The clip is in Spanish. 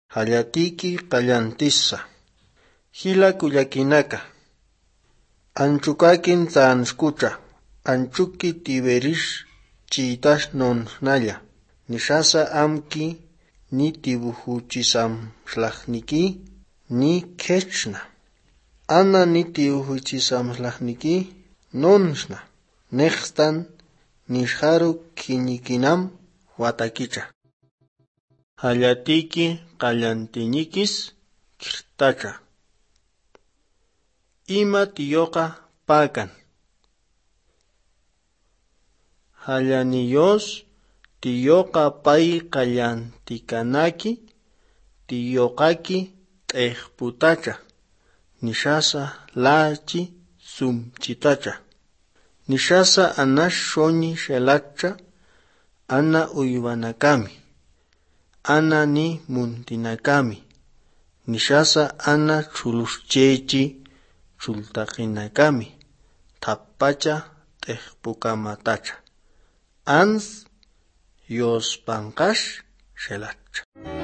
Hallatiki qallantissa. Hila kullakinaka. Anchukakin tsanskucha. Anchuki tiberish chiitash nonnalla. Nishasa amki ni tibuhuchisamshlakniki ni kechna. Ana ni tibuhuchisamshlakniki nonshna. Nextan nisharu kinikinam watakicha. Hallatiki qallantinikis kirtacha. Ima tiyoqa pakan. Hallaniyos tiyoqa pay qallantikanaki tiyoqaki t'eqputacha. Nishasa lachi sumchitacha. Nishasa anash shoni shelacha ana uywanakami. Ana ni muntinakami. Nishasa ana chulushchechi chultaqinakami. Tapacha t'eqpukamatacha. Ans yospanqash shelacha.